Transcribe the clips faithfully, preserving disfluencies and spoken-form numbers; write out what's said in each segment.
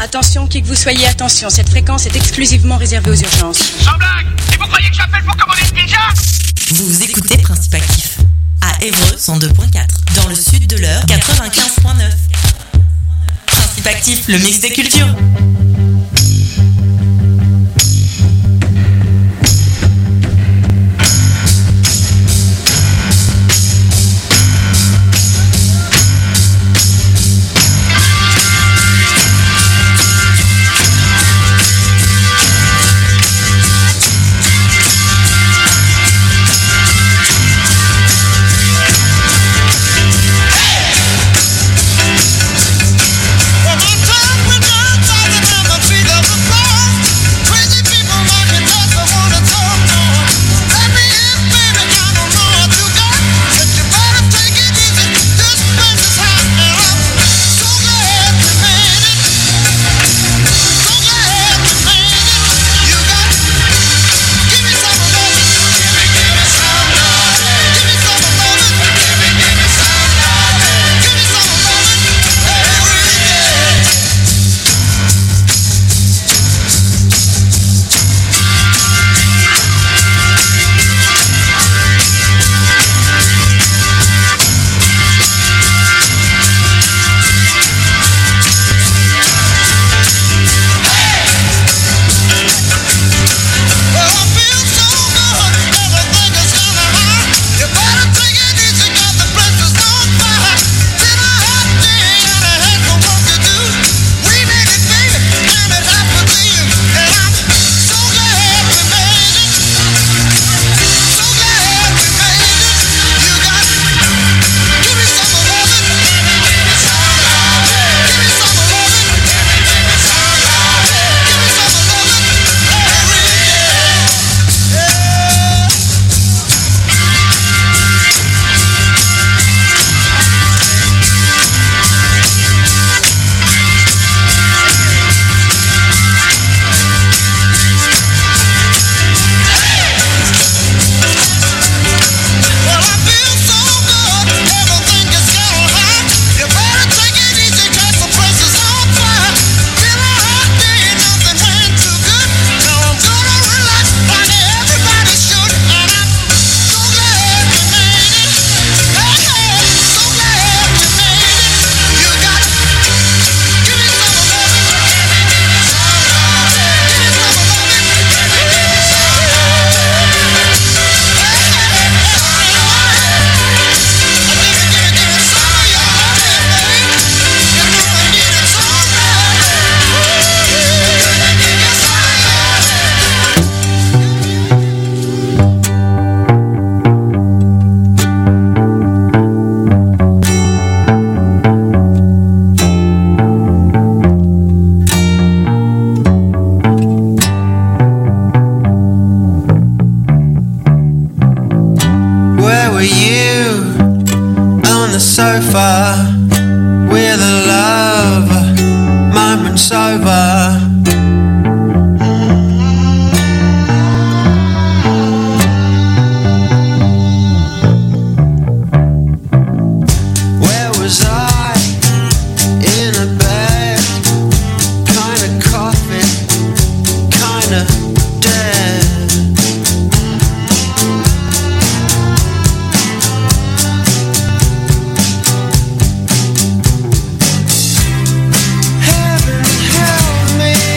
Attention, qui que vous soyez, attention, cette fréquence est exclusivement réservée aux urgences. Sans blague! Et vous croyez que j'appelle pour commander une pizza? Vous écoutez Principe Actif à Évreux cent deux point quatre, dans le sud de l'Eure quatre-vingt-quinze point neuf. Principe Actif, le mix des cultures. Heaven help me.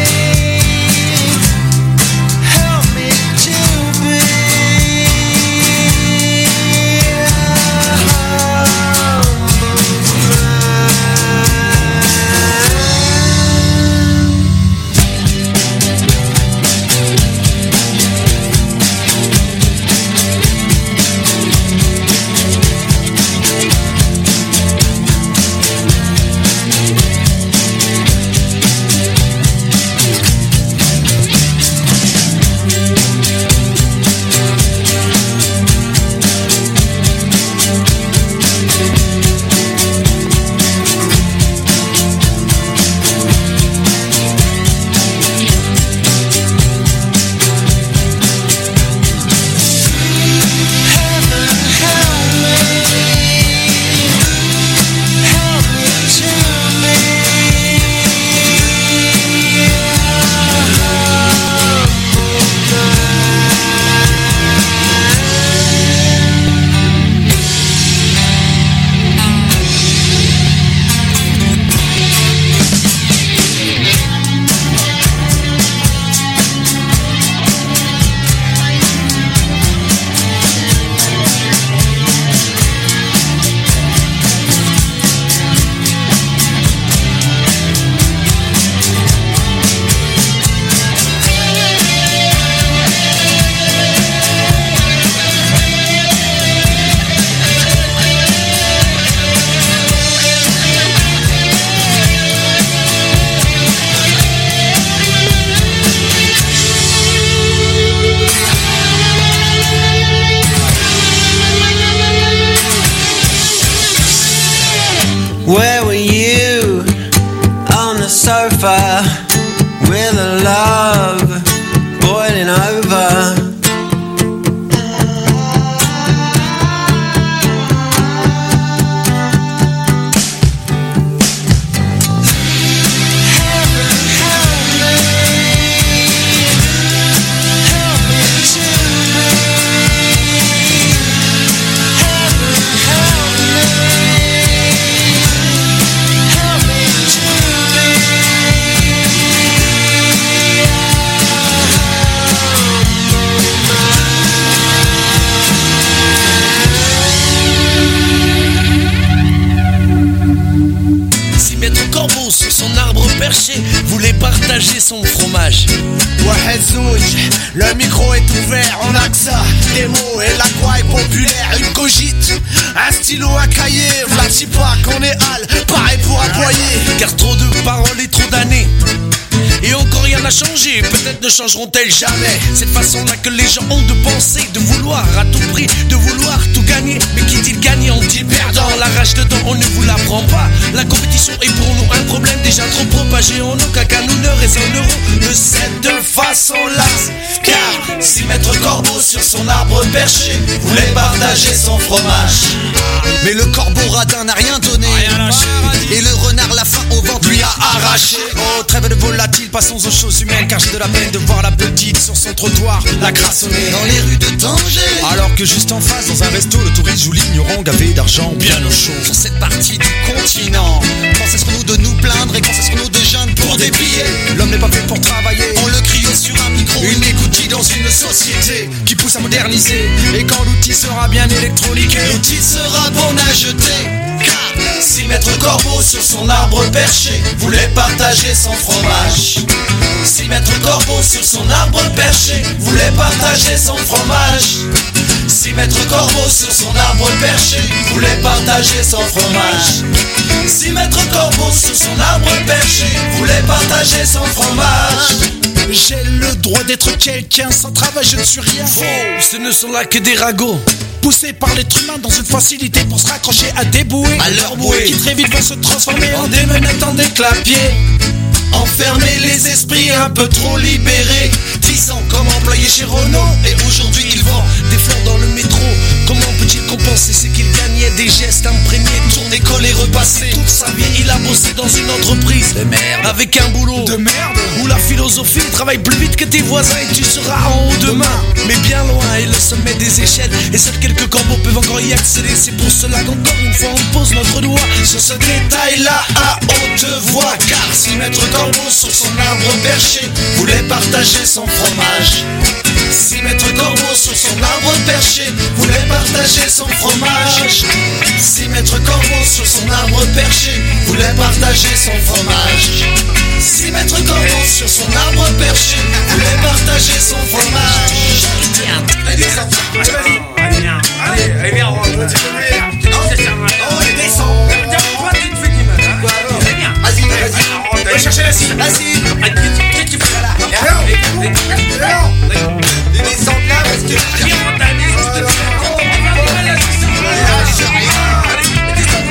the love boiling over. Voulait partager son fromage. Wahed Zouj, le micro est ouvert, on a que ça. Des mots et la quoi est populaire. Une cogite, un stylo, un cahier. V'là pas qu'on est hal, pareil pour aboyer. Car trop de paroles et trop d'années. Et encore rien n'a changé, peut-être ne changeront-elles jamais. Cette façon-là que les gens ont de penser, de vouloir à tout prix, de vouloir tout gagner. Mais qui dit gagnant, dit perdant. La rage dedans, on ne vous l'apprend pas. La compétition est pour nous un problème déjà trop propagé en nous. Qu'à nous ne raisonnerons de cette façon-là. Car si Maître Corbeau sur son arbre perché voulait partager son fromage, mais le corbeau radin n'a rien donné, rien lâché, et le renard la faim au ventre lui a arraché. Oh, trêve de volatile, passons aux choses humaines. Car j'ai de la peine de voir la petite sur son trottoir, la crassonner dans les rues de Tanger. Alors que juste en face, dans un resto, le touriste joue l'ignorant gavé d'argent bien au chaud. Sur cette partie du continent, quand cesserons-nous de nous plaindre et quand cesserons-nous de geindre pour des billets? L'homme n'est pas fait pour travailler, on le crie sur un micro, une écoutille dans une société qui pousse à moderniser. Et quand l'outil sera bien électroniqué, l'outil sera bon à jeter. Car si Maître Corbeau sur son arbre perché voulait partager son fromage, si Maître Corbeau sur son arbre perché voulait partager son fromage, si Maître Corbeau sur son arbre perché voulait partager son fromage, si Maître Corbeau sur son arbre perché voulait partager son fromage. J'ai le droit d'être quelqu'un, sans travail je ne suis rien. Faux, ce ne sont là que des ragots. Poussés par l'être humain dans une facilité pour se raccrocher à des bouées, à leur bouée, qui très vite vont se transformer en des menettes, en des clapiers. Enfermer les esprits un peu trop libérés. Dix ans comme employé chez Renault, et aujourd'hui il vend des fleurs dans le métro. Comment peut-il compenser ce qu'il gagnait? Des gestes imprégnés, tourner, coller, repasser. Toute sa vie il a bossé dans une entreprise de merde, avec un boulot de merde, où la philosophie travaille plus vite que tes voisins et tu seras en haut demain. Mais bien loin est le sommet des échelles, et seuls quelques corbeaux peuvent encore y accéder. C'est pour cela qu'encore une fois on pose notre doigt sur ce détail-là à haute voix. Car si Maître Corbeau sur son arbre perché voulait partager son fromage, si Maître Corbeau sur son arbre perché voulait partager son fromage, si Maître Corbeau sur son arbre perché voulait partager son fromage, si Maître Corbeau sur son arbre perché voulait partager son fromage. Allez, descends. Allez, vas-y. Allez, viens. Allez, allez, viens. On va continuer. Non, c'est ça. Non, allez, descends. Toi, tu te fais du mal. Hein. Allez, viens. Vas-y, vas-y. Va chercher la cible. La cible. Qu'est-ce que tu fais là? Alors, descends là parce que. Viens, on t'a dit. On va la cible. Lâche rien. Allez, descends.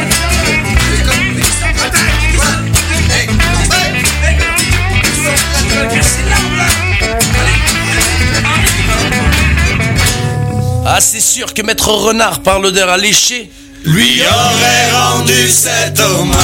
Ah, c'est sûr que Maître Renard, parle d'air alléché, lui aurait rendu cet hommage.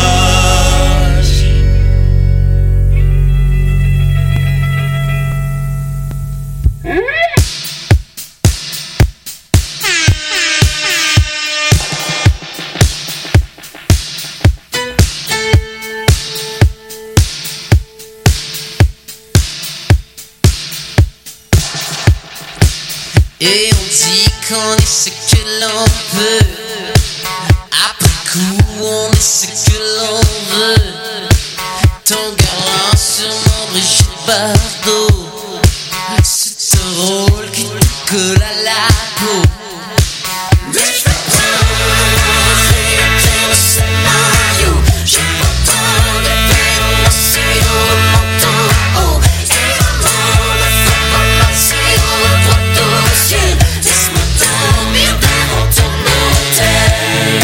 Et on dit qu'on est ce que l'on veut. Après coup, on est ce que l'on veut. Ton galant sur mon Brigitte Bardot, c'est un rôle qui te colle à la peau. Mais je vais pas réécrire le scénario. J'ai pas le temps de balancer au menton. Oh, c'est vraiment le faire balancer au poteau. Laisse-moi dormir devant ton hôtel.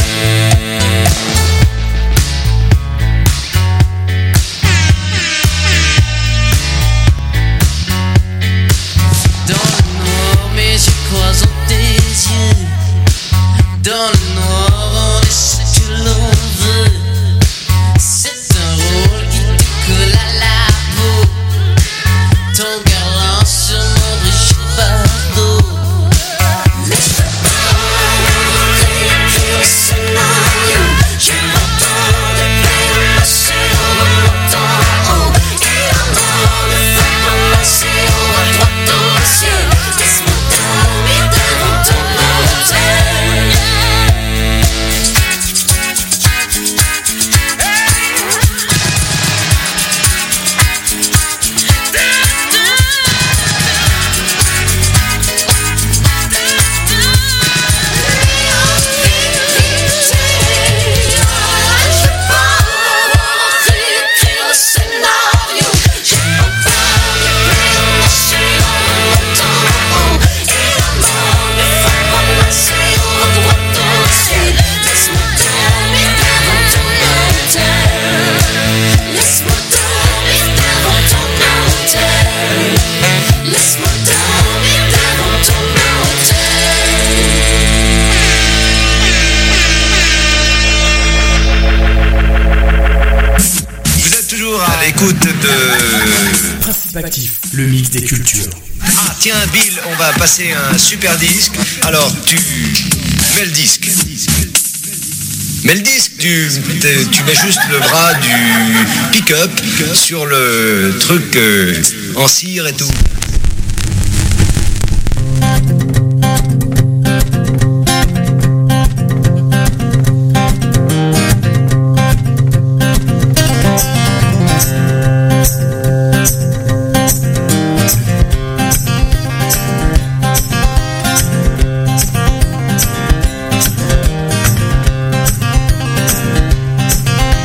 l'écoute de... Principe actif, le mix des cultures. Ah tiens Bill, on va passer un super disque. Alors tu mets le disque. Mais le disque, tu, tu mets juste le bras du pick-up sur le truc euh, en cire et tout.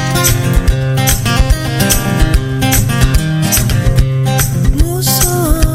Mon sang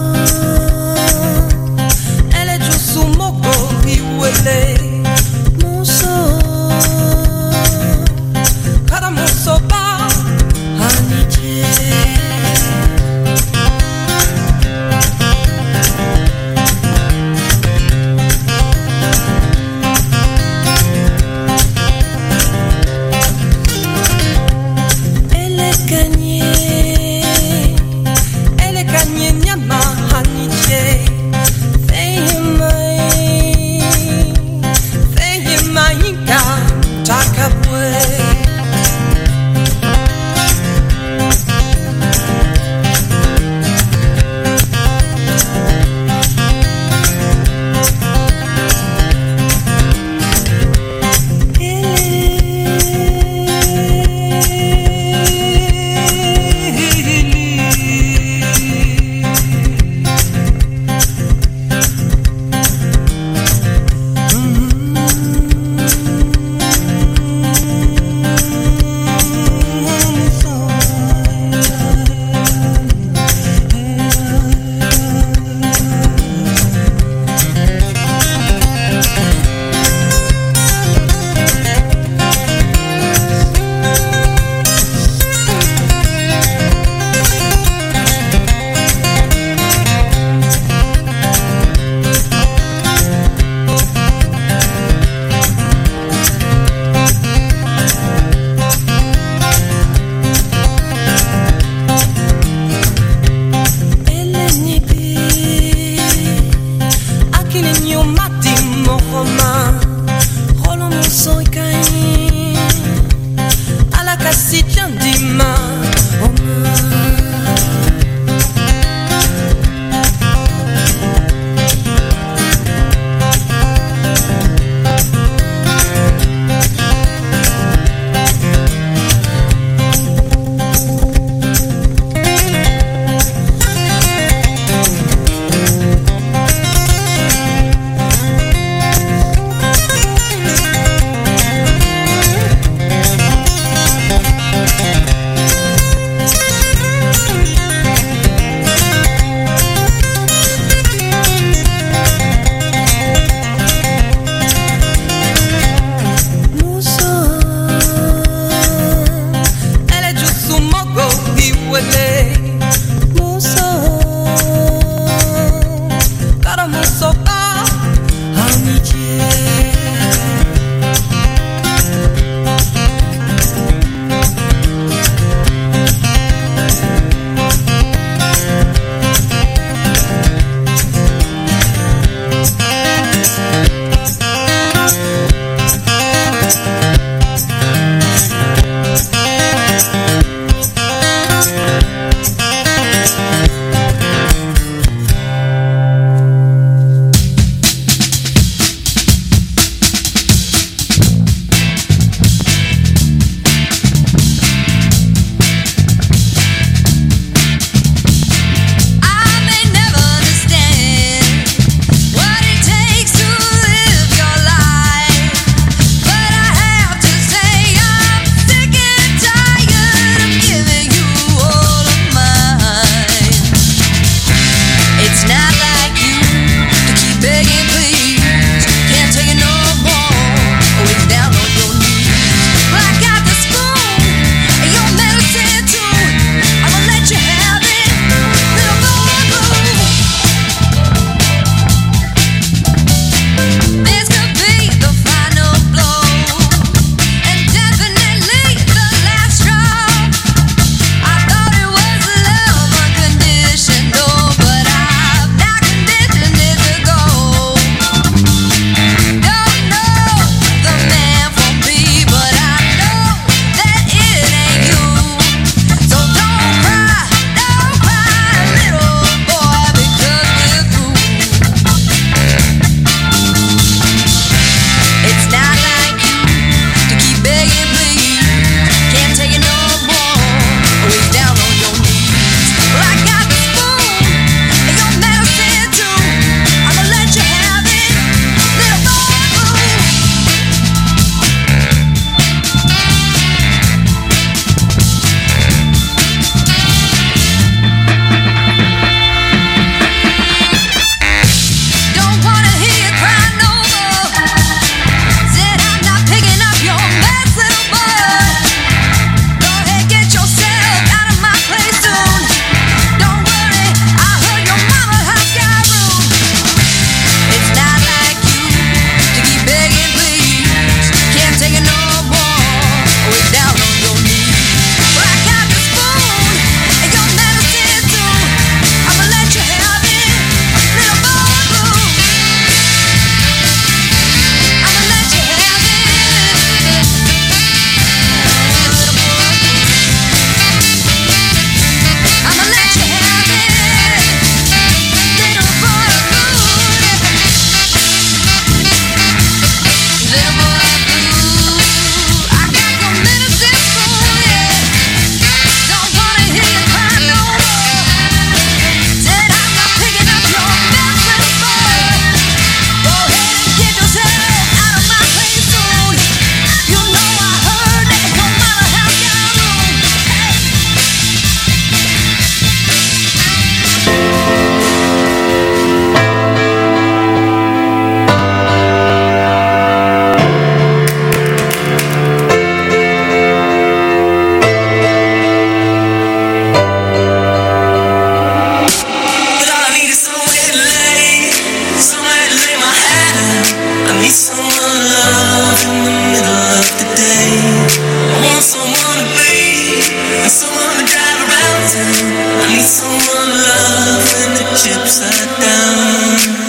someone love when the chips are down.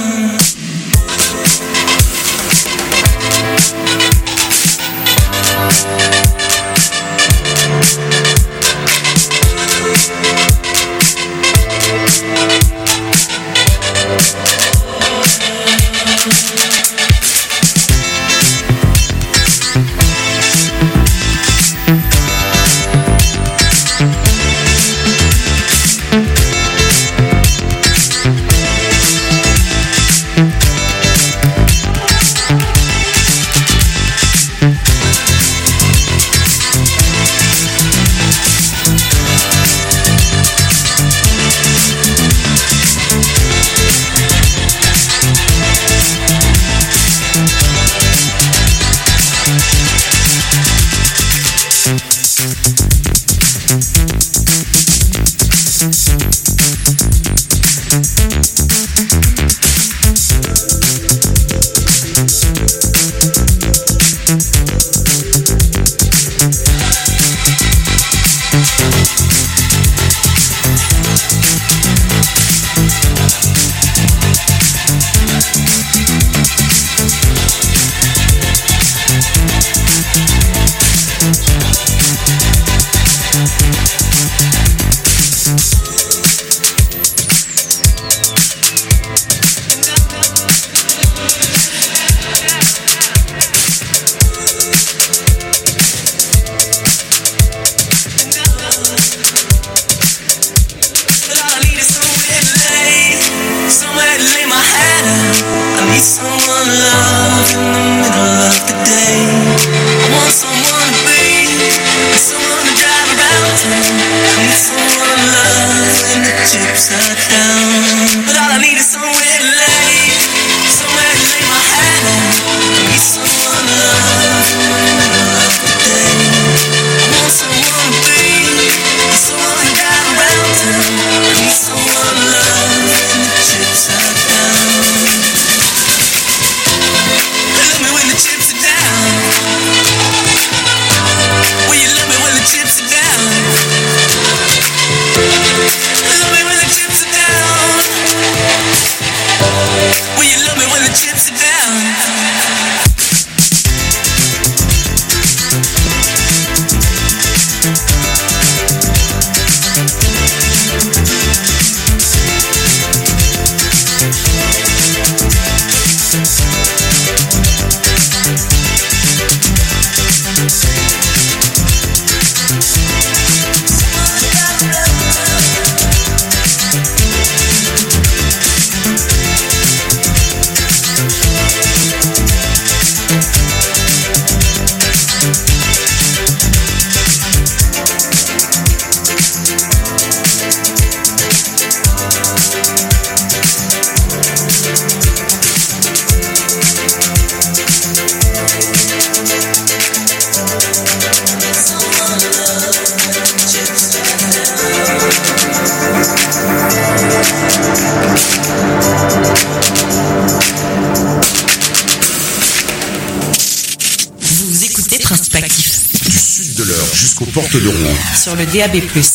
Jusqu'aux portes de Rouen. Sur le D A B plus.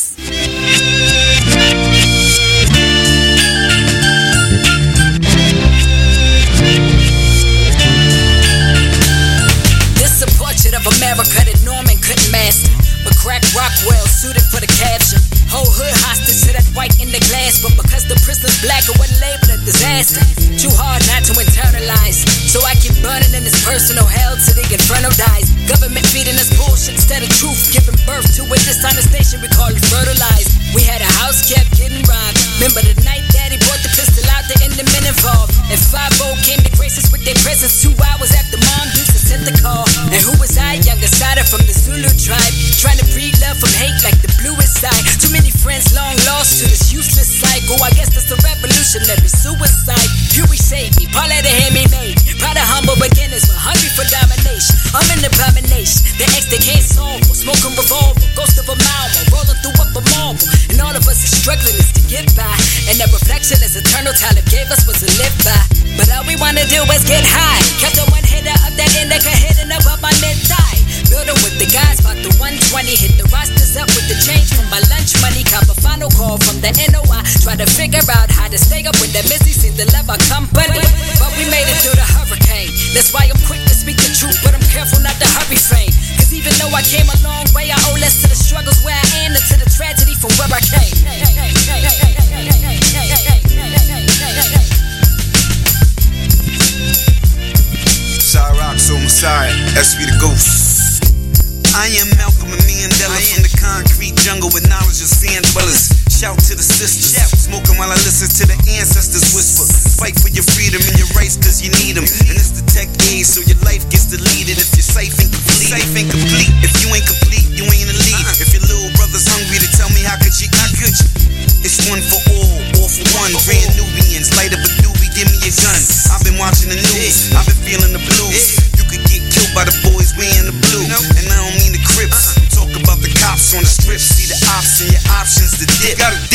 This a portrait of America that Norman couldn't master. But crack Rockwell suited for the caption. Whole hood hostage to that white in the glass. But because the prisoner's black, it wasn't labeled a disaster. Too hard not to internalize. So I keep burning in this personal hell till the inferno dies. Government feeding us bullshit instead of truth. Giving birth to it, this time the station we call it fertilized. We had a house kept getting robbed. Remember the night daddy brought the pistol out there and the men involved. And five oh came to grace us with their presence two hours after mom used to send the call. And who was I? Younger Sada from the Zulu tribe. Trying to breed love from hate like the bluest side. Too many friends long lost to this useless cycle. I guess that's the revolutionary suicide. Huey saved me, Paul had to hear me made. Proud of humble beginners, but hungry for domination. I'm an abomination, the ex they can't solve. Smoking revolver, ghost of a Malmo, rolling through up a marble. And all of us are struggling is to get by. And that reflection is eternal, Talib gave us was to live by. But all we wanna do is get high. Catch the one hitter up that indica, hitting above my mid-thigh. Building with the guys, about the one twenty. Hit the rosters up with the change from my lunch money. Cop a final call from the N O I. Try to figure out how to stay up with the Missy. Seems to love our company. But we made it through the hurricane. That's why I'm quick to speak the truth, but I'm careful not to hurry fame. Cause even though I came a long way, I owe less to the struggles where I am than to the tragedy from where I came. Cyrock, so Messiah, S V the Ghost. I am Malcolm and Mandela from the concrete jungle with knowledge of sand dwellers. Shout to the sisters, smoking while I listen to the ancestors whisper. Fight for your freedom and your rights cause you need them. And it's the tech age so your life gets deleted if you're safe and complete. Safe and complete. If you ain't complete, you ain't elite. If your little brother's hungry to tell me how could you, how could you? It's one for all, all for one. Grand Nubians, light up a doobie, give me a gun. I've been watching the news, I've been feeling the blues. You could get killed by the boys wearing the blue. And I don't mean the Crips, talk about the cops on the strip. See the ops and your options to dip.